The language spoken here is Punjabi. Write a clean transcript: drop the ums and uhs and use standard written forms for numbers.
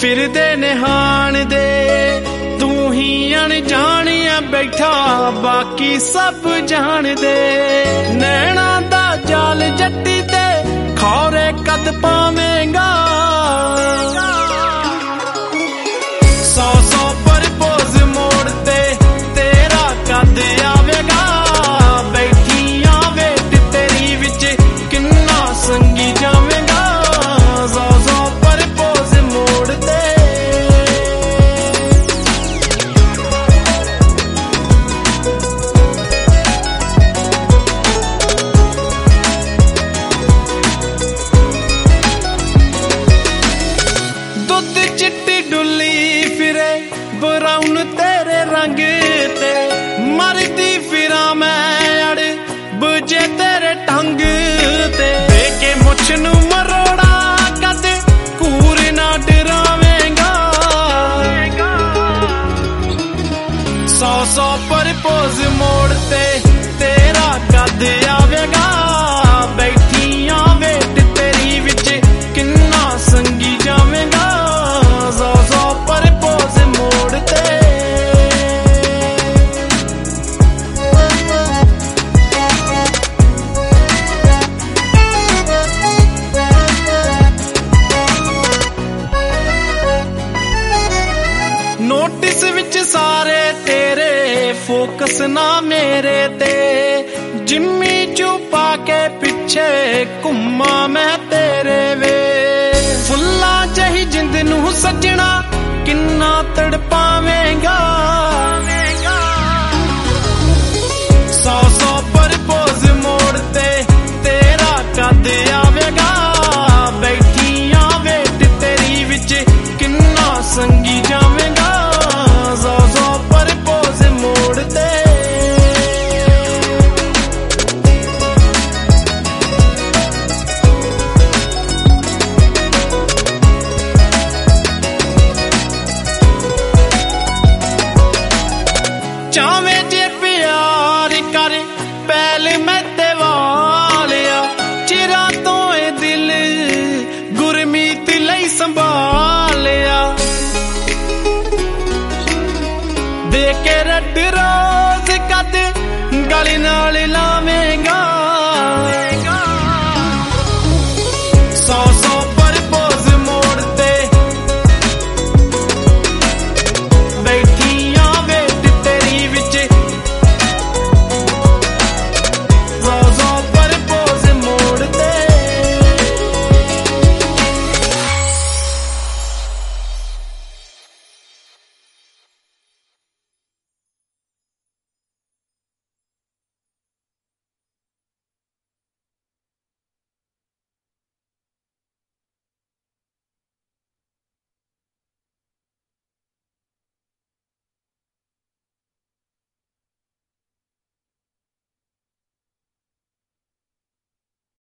ਫਿਰਦੇ ਨਿਹਾਣ ਦੇ ਤੂੰ ਹੀ ਅਣਜਾਣਿਆ ਬੈਠਾ ਬਾਕੀ ਸਭ ਜਾਣਦੇ ਨੈਣਾ ਦਾ ਜਾਲ ਜੱਟੀ ਤੇ ਖੌਰੇ ਕਦ ਪਾਵੇਂਗਾ ਸੌ ਸੌ ਪ੍ਰਪੋਜ਼ ਮੋੜ ਤੇ ਤੇਰਾ ਕਦ ਆਵੇਗਾ ਬੈਠੀਆਂ ਵੇਟ ਤੇਰੀ ਵਿੱਚ ਕਿੰਨਾ ਸੰਗੀ ਜਾਵੇਗਾ ਸੌ ਸੌ ਪ੍ਰਪੋਜ਼ ਮੋੜ ਤੇ ਬਰਾਉਨ ਤੇਰੇ ਰੰਗ ਤੇ ਮਰਦੀ ਫਿਰਾਂ ਮੈਂ ਅੜ ਬੁਝੇ ਤੇਰੇ ਢੰਗ ਤੇ ਦੇ ਕੇ ਮੁੱਛ ਨੂੰ ਮਰੋੜਾ ਕਦ ਕੂਰ ਨਾ ਡਰਾਵੇਂਗਾ ਸੌ ਸੌ ਪ੍ਰਪੋਜ਼ ਮੋੜ ਤੇ ਤੇਰਾ ਕਦ ਆਵੇਗਾ ਬੈਠੀਆਂ ਵੇਟ ਤੇਰੀ ਵਿੱਚ ਕਿੰਨਾ ਸੰਗੀ ਜਾਵੇਗਾ ਸੌ ਸੌ ਪ੍ਰਪੋਜ਼ ਮੋੜ ਤੇ ਨੋਟਿਸ ਵਿੱਚ ਸਾਰੇ ਤੇਰੇ ਫੋਕਸ ਨਾ ਮੇਰੇ ਤੇ ਜਿੰਮੀ ਚੁਪਾ ਕੇ ਪਿੱਛੇ ਘੁੰਮਾਂ ਮੈਂ ਤੇਰੇ ਵੇ ਫੁੱਲਾਂ ਜਿਹੀ ਜਿੰਦ ਨੂੰ ਸੱਜਣਾ ਕਿੰਨਾ ਤੜਪਾਵੇਂਗਾ ਸੌ ਸੌ ਪ੍ਰਪੋਜ਼ ਮੋੜ ਤੇ ਤੇਰਾ ਕਦ ਆਵੇਗਾ ਬੈਠੀਆਂ ਵੇਟ ਤੇਰੀ ਵਿੱਚ ਕਿੰਨਾ ਸੰਗੀ ਜਾਵੇਗਾ ਸੌ ਸੌ ਪ੍ਰਪੋਜ਼ ਮੋੜ ਤੇ ਚਾਵੇਂ ਜੇ ਪਿਆਰ ਕਰ ਪਹਿਲ ਮੈਂ ਤੇ ਵਾਲਿਆ ਚਿਰਾਂ ਤੋਂ ਇਹ ਦਿਲ ਗੁਰਮੀਤ ਲਈ ਸੰਭਾਲਿਆ ਦੇ ਕੇ ਰੱਡ ਰੋਜ਼ ਕਦ ਗਲੀ ਨਾਲ ਲਾ